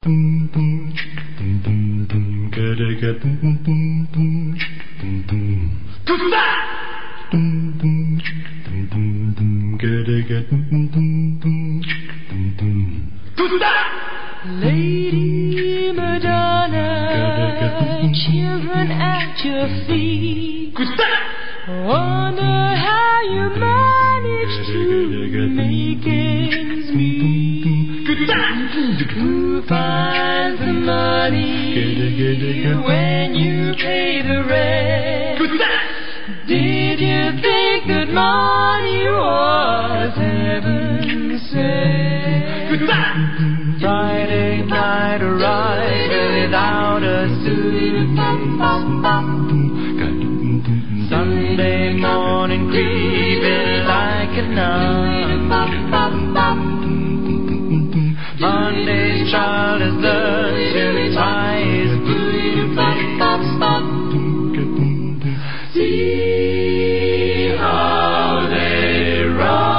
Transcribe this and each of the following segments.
Lady Madonna, children at your feet, wonder how you manage to make ends meet. Who finds the money when you pay the rent? Did you think that money was heaven sent? Friday night arrived without a suit. Sunday morning creeping like a nun. Monday's child has learned to tie his boots. See how they run.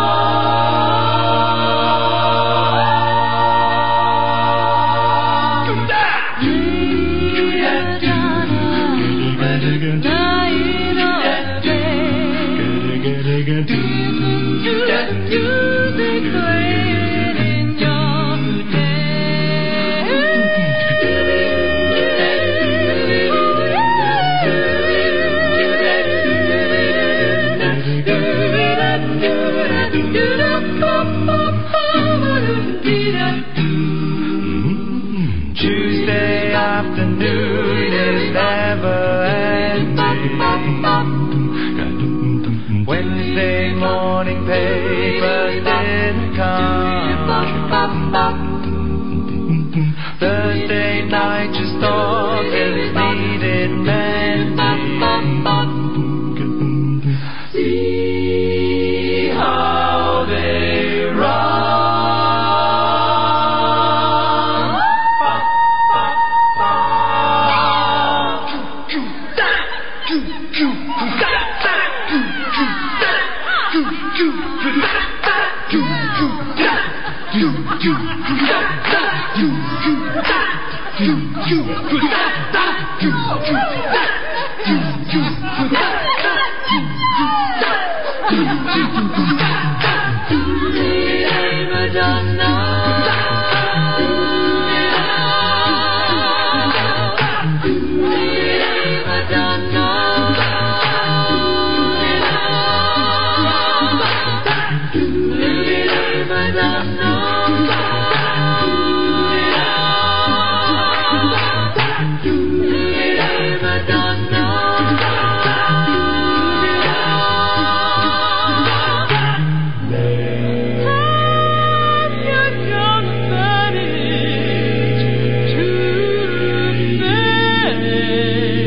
Tuesday afternoon is never ending. Wednesday morning papers didn't come. Thursday night just thought it needed mending. See how they run.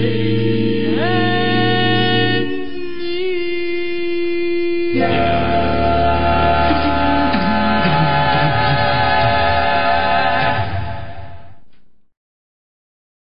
Yeah.